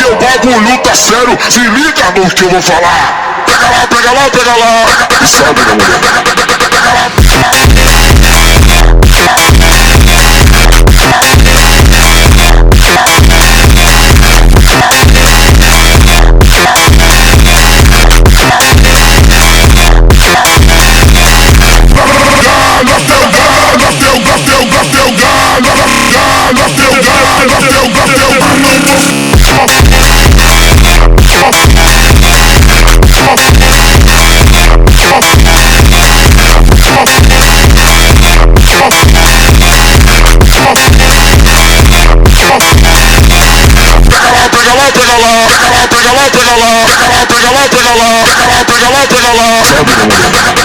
o bagulho tá sério, se liga no que eu vou falar. Pega lá, pega lá, pega lá. Sobe, minha mulher. Pega lá. Pega lá, pega lá.